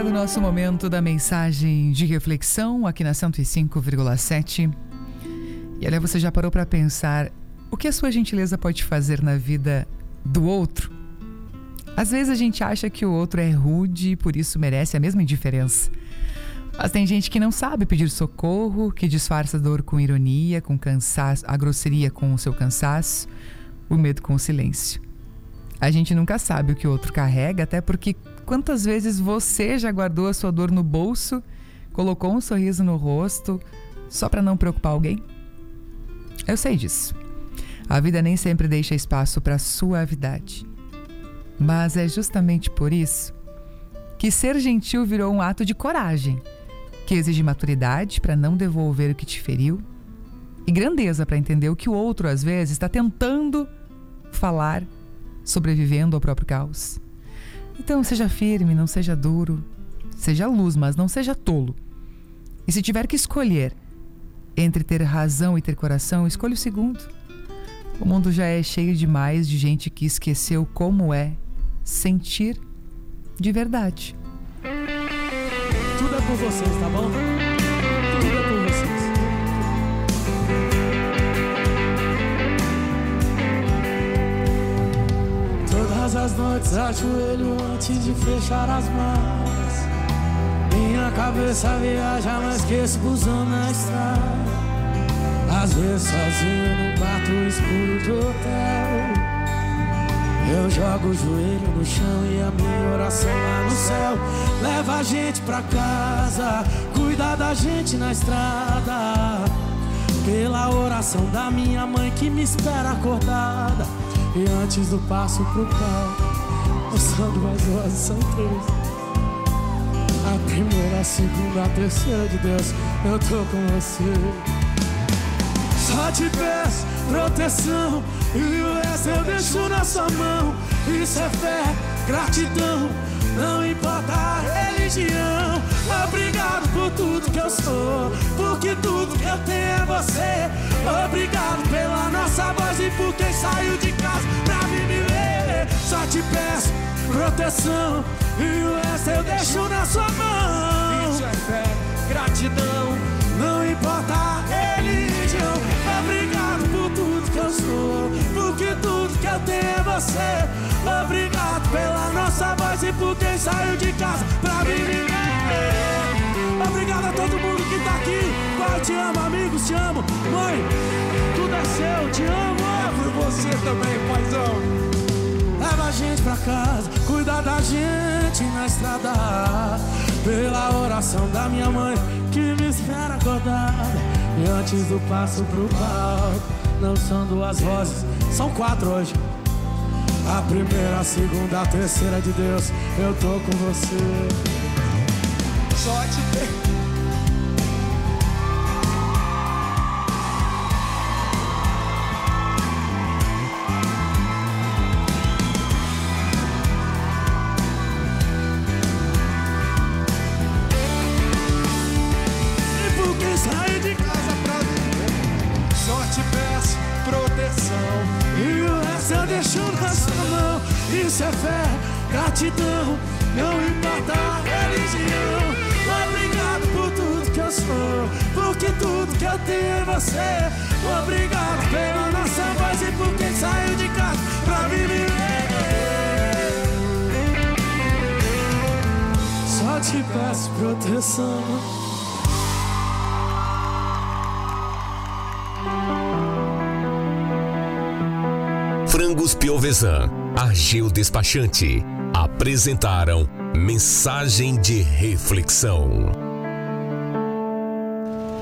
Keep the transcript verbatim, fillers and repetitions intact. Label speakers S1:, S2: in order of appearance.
S1: o nosso momento da mensagem de reflexão aqui na cento e cinco vírgula sete. E olha, você já parou para pensar o que a sua gentileza pode fazer na vida do outro? Às vezes a gente acha que o outro é rude e por isso merece a mesma indiferença. Mas tem gente que não sabe pedir socorro, que disfarça a dor com ironia, com cansaço, a grosseria com o seu cansaço, o medo com o silêncio. A gente nunca sabe o que o outro carrega, até porque quantas vezes você já guardou a sua dor no bolso, colocou um sorriso no rosto, só para não preocupar alguém? Eu sei disso. A vida nem sempre deixa espaço para suavidade. Mas é justamente por isso que ser gentil virou um ato de coragem, que exige maturidade para não devolver o que te feriu e grandeza para entender o que o outro, às vezes, está tentando falar, sobrevivendo ao próprio caos. Então, seja firme, não seja duro, seja luz, mas não seja tolo. E se tiver que escolher entre ter razão e ter coração, escolha o segundo. O mundo já é cheio demais de gente que esqueceu como é sentir de verdade.
S2: Tudo é por vocês, tá bom? Tudo é por vocês. Todas as noites ajoelho antes de fechar as mãos. Minha cabeça viaja, mas esqueço o busão na estrada. Às vezes sozinho num quarto escuro de hotel, eu jogo o joelho no chão e a minha oração lá no céu. Leva a gente pra casa, cuida da gente na estrada, pela oração da minha mãe que me espera acordada. E antes do passo pro palco, mostrando as vozes são três. A primeira, a segunda, a terceira de Deus, eu tô com você. Só te peço proteção e o resto eu deixo na sua mão. Isso é fé, gratidão, não importa a religião. Obrigado por tudo que eu sou, porque tudo que eu tenho é você. Obrigado pela nossa voz e por quem saiu de casa pra vir me ver. Só te peço proteção e o resto eu deixo na sua mão. Isso é fé, gratidão, não importa a religião. Obrigado por tudo que eu sou, porque tudo que eu tenho é você. Obrigado pela nossa voz e por quem saiu de casa pra me viver. Obrigado a todo mundo que tá aqui. Pai, te amo, amigos, te amo. Mãe, tudo é seu, te amo. É por você também, paizão. Leva a gente pra casa, cuida da gente na estrada, pela oração da minha mãe que me espera acordada. E antes do passo pro palco, não são duas vozes, são quatro hoje. A primeira, a segunda, a terceira de Deus, eu tô com você. Só te ver. Isso é fé, gratidão, não importa a religião. Obrigado por tudo que eu sou, porque tudo que eu tenho é você. Obrigado pela nossa voz e por quem saiu de casa pra me viver. Só te peço proteção.
S3: Frangos Piovesan, Ageu Despachante apresentaram Mensagem de Reflexão.